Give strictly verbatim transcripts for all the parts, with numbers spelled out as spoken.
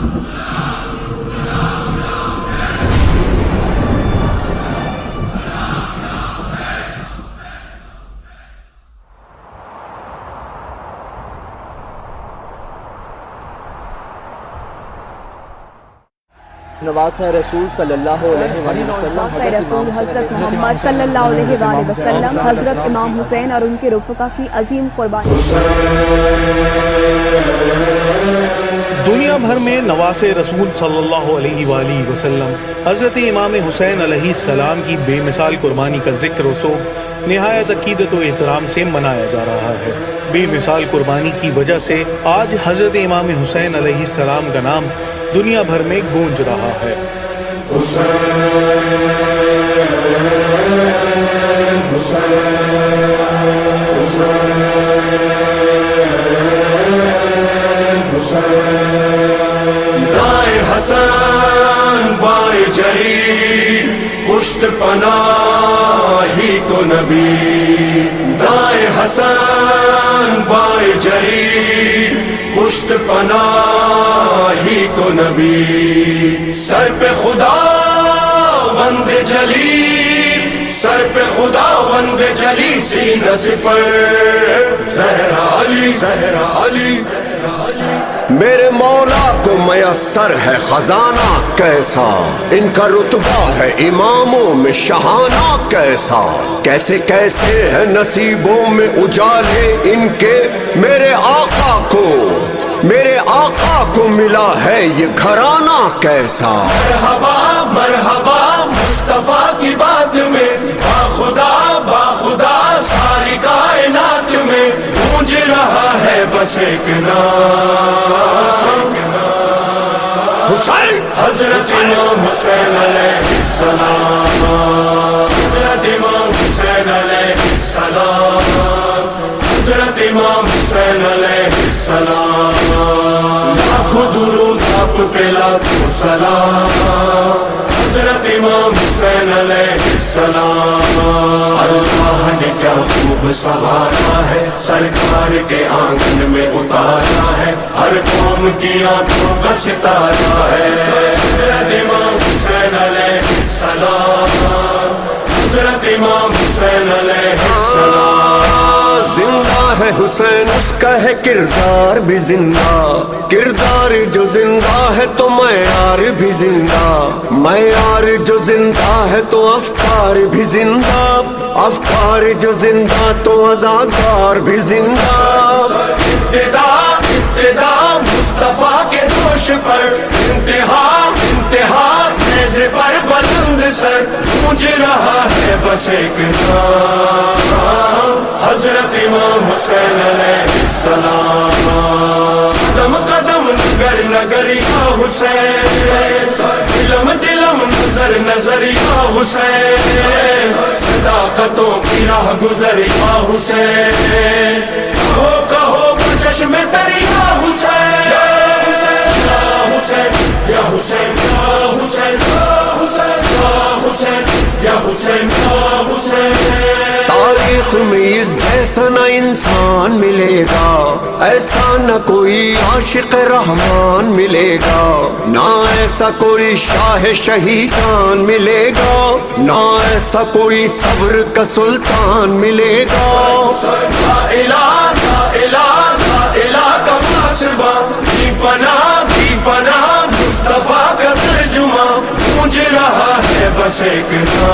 نواز رسول صلی اللہ علیہ وآلہ وسلم حضرت محمد صلی اللہ علیہ وآلہ وسلم حضرت امام حسین اور ان کے رفقا کی عظیم قربانی۔ دنیا بھر میں نواز رسول صلی اللہ علیہ وآلہ وسلم حضرت امام حسین علیہ السلام کی بے مثال قربانی کا ذکر و سوگ نہایت عقیدت و احترام سے منایا جا رہا ہے۔ بے مثال قربانی کی وجہ سے آج حضرت امام حسین علیہ السلام کا نام دنیا بھر میں گونج رہا ہے۔ دائیں حسن بائیں جری پشت پناہ ہی تو نبی، دائیں حسن بائیں جری پشت پناہ ہی تو نبی، سر پہ خدا وند جلی، سر پہ خدا وند جلی، سینہ سے پر زہرا علی، زہرا علی۔ میرے مولا کو میسر ہے خزانہ کیسا، ان کا رتبہ ہے اماموں میں شہانہ کیسا، کیسے کیسے ہے نصیبوں میں اجالے ان کے، میرے آقا کو میرے آقا کو ملا ہے یہ گھرانہ کیسا۔ مرحبا مرحبا مصطفیٰ کی بات میں، باخدا باخدا ساری کائنات میں گونج رہا ہے بس ایک نام، حسین، حضرت امام حسین علیہ السلام، حضرت امام حسین علیہ السلام، حضرت امام حسین علیہ السلام، لاکھوں درود آپ پہ لاکھوں سلام، حضرت امام حسین علیہ السلام۔ اللہ نے کیا خوب سنوارا ہے، سرکار کے آنگن میں اتارا ہے، ہر قوم کی آنکھوں کا ستارہ ہے، حضرت امام حسین علیہ السلام، حضرت امام حسین علیہ السلام۔ زندہ ہے حسین اس کا ہے کردار بھی زندہ، کردار جو زندہ ہے تو معیار بھی زندہ، معیار جو زندہ ہے تو افکار بھی زندہ، افکار جو زندہ تو عزادار بھی زندہ۔ ابتدا ابتدا مصطفیٰ کے دوش پر، انتہا انتہا نیزے پر بلند سر، گونج رہا ہے بس ایک نام، حضرت امام حسین علیہ السلام۔ قدم قدم نگر نگر یا حسین، دلم دلم نظر نظر یا حسین، صداقتوں کی راہ گزر یا حسین، کہو کہو چشم تر یا حسین، یا حسین یا حسین یا حسین یا حسین یا حسین یا حسین یا حسین۔ تاریخ میں اس جیسا نہ انسان ملے گا، ایسا نہ کوئی عاشق رحمان ملے گا، نہ ایسا کوئی شاہ شہیدان ملے گا، نہ ایسا کوئی صبر کا سلطان ملے گا۔ لا الہ لا الہ لا الہ کا محاسبہ، بھی پناہ بھی پناہ مصطفیٰ کا ترجمہ، گونج رہا ہے بس ایک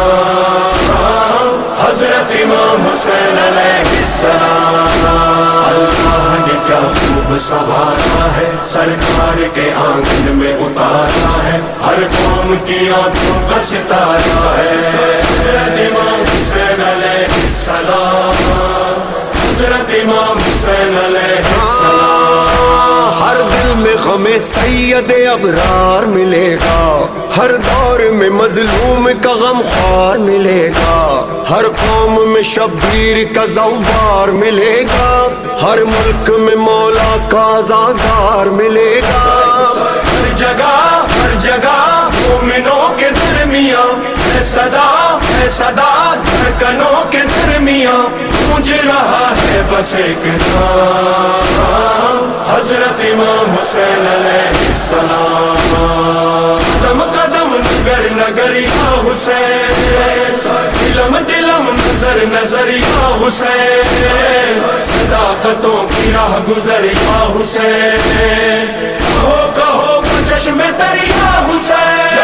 نام، حضرت امام حسین علیہ السلام۔ اللہ نے کیا خوب سنوارا ہے، سرکار کے آنگن میں اتارا ہے، ہر قوم کی آنکھوں کا ستارہ ہے، حضرت امام حسین علیہ السلام، حضرت امام حسین علیہ السلام۔ ہر دل میں غم سید ابرار ملے گا، ہر دور میں مظلوم کا غم خوار ملے گا، ہر قوم میں شبیر کا زوار ملے گا، ہر ملک میں مولا کا آزادار ملے گا۔ ہر جگہ ہر جگہ مومنوں کے درمیان ہے صدا، ہے صدا دھڑکنوں کے درمیان، گونج رہا ہے بس ایک نام، حضرت امام حسین علیہ السلام۔ السلام قدم قدم نگر نگر یا حسین دلم دلم نظر نظر یا حسین صداقتوں کی راہ گزر یا حسین کہو کہو چشم تری یا حسین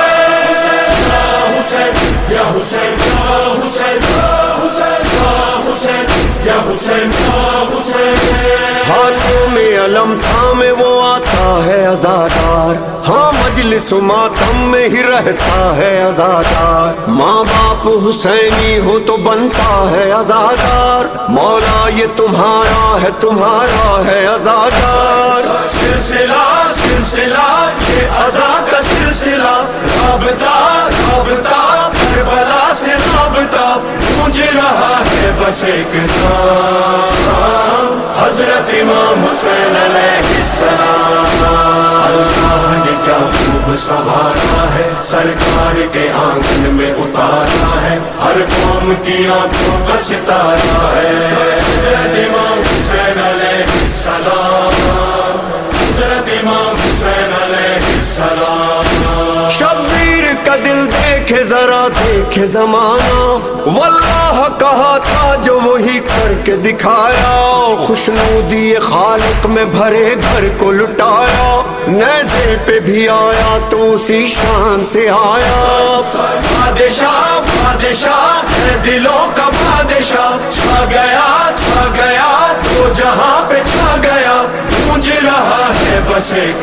یا حسین یا حسین یا حسین یا حسین یا حسین یا حسین ہاتھوں میں علم تھامے وہ آتا ہے عزادار ہاں مجلس و ماتم میں ہی رہتا ہے عزادار ماں باپ حسینی ہو تو بنتا ہے عزادار مولا یہ تمہارا ہے تمہارا ہے عزادار سلسلہ سلسلہ یہ عزا کا سلسلہ رابطہ رابطہ کربلا سے رابطہ گونج رہا ہے بس ایک نام حضرت امام حسین علیہ السلام اللہ نے کیا خوب سنوارا ہے سرکار کے آنگن میں اتارا ہے ہر قوم کی آنکھوں کا ستارہ ہے حضرت امام حسین علیہ السلام حضرت امام حسین علیہ السلام شبیر کا دل دیکھے ذرا دیکھے زمانہ واللہ کہا تھا جو وہی کر کے دکھایا خوشنودی خالق میں بھرے گھر کو لٹایا نیزے پہ بھی آیا تو اسی شان سے آیا بادشاہ بادشاہ ہے دلوں کا بادشاہ چھا گیا چھا گیا تو جہاں پہ چھا گیا گونج رہا ہے بس ایک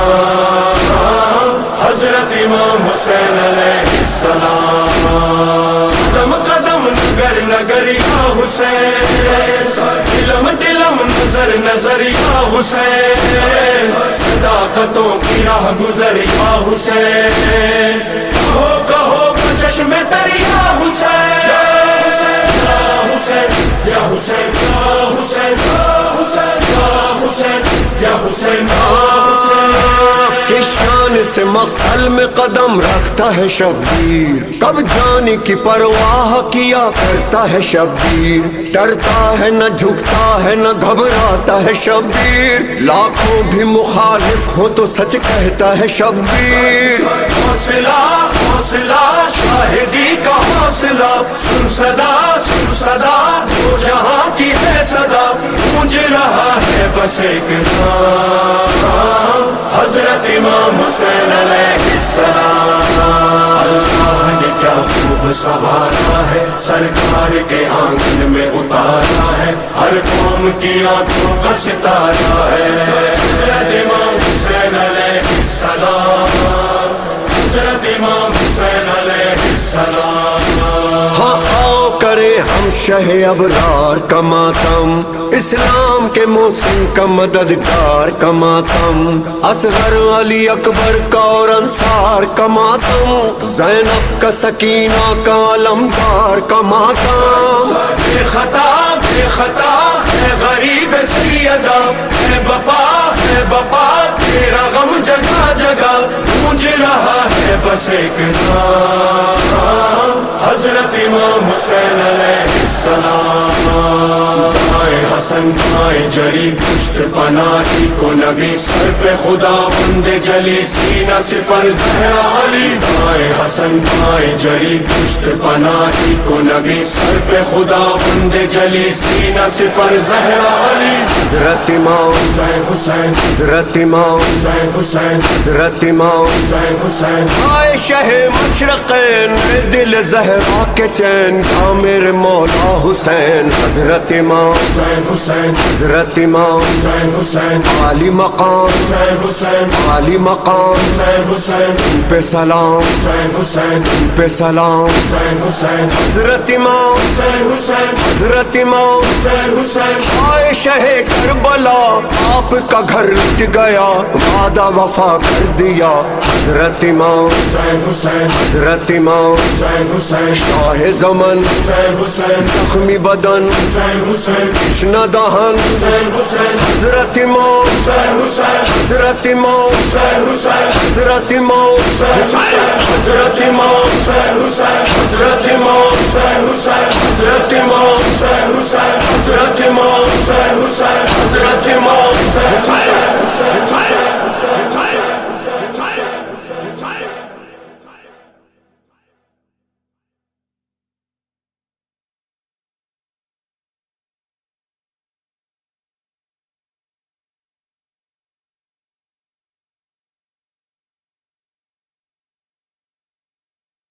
نام حضرت امام حسین علیہ السلام قدم قدم نگر نگر یا حسین دلم دلم نظر نظر یا حسین صداقتوں کی راہ گزر یا حسین کہو کہو چشم تری یا حسین یا حسین یا حسین یا حسین یا حسین یا حسین یا حسین کس شان سے مقتل میں قدم رکھتا ہے شبیر کب جانے کی پرواہ کیا کرتا ہے شبیر ڈرتا ہے نہ جھکتا ہے نہ گھبراتا ہے شبیر لاکھوں بھی مخالف ہو تو سچ کہتا ہے شبیر حوصلہ حوصلہ شاہدی کا حوصلہ سن صدا سن صدا جو جہاں کی ہے صدا گونج رہا ہے بس ایک نام حضرت امام حسین علیہ السلام اللہ نے کیا خوب سنوارا ہے سرکار کے آنگن میں اتارا ہے ہر قوم کی آنکھوں کا ستارہ ہے حضرت امام حسین علیہ السلام حضرت امام حسین علیہ السلام ہاں آؤ کرے ہم شہ ابرار کا ماتم اسلام کے موسم کا مددگار کا ماتم اصغر علی اکبر کا اور انصار کا ماتم زینب کا سکینہ کا علمدار کا ماتم بے خطا بے خطا ہے غریب سیدہ ہے بپا ہے بپا تیرا غم جگہ جگہ گونج رہا ہے بس ایک نام حضرت امام حسین علیہ السلام بھائی حسن بھائی جری پشت پناہی کو نبی سر پہ خدا بند جلی سینہ سپر زہرا علی بھائی حسن بھائی جری پشت پناہی کو نبی سر پہ خدا بند جلی سینہ سپر زہرا علی حضرت امام حسین حسین حضرت امام حسین حسین حضرت امام حسین حسین آئے شہ مشرقین میں دل زہرا کے چین کا میرے مولا حسین حضرت امام حسین حسین حضرت امام حسین حسین عالی مقام حسین حسین عالی مقام حسین حسین ان پہ سلام حسین حسین ان پہ سلام حسین حسین حضرت امام حسین حسین حضرت امام حسین حسین آئے شہ کربلا آپ کا گھر لٹ گیا وعدہ وفا کر دیا حضرت امام حسین حسین حضرت امام حسین حسین شاہ زمن حسین حسین زخمی بدن حسین حسین کشنا دہن حسین حسین حضرت امام حسین حسین حضرت امام حسین حسین حضرت امام حسین حسین حضرت امام حسین حسین حضرت امام حسین حسین حضرت امام حسین حسین حضرت امام حسین حسین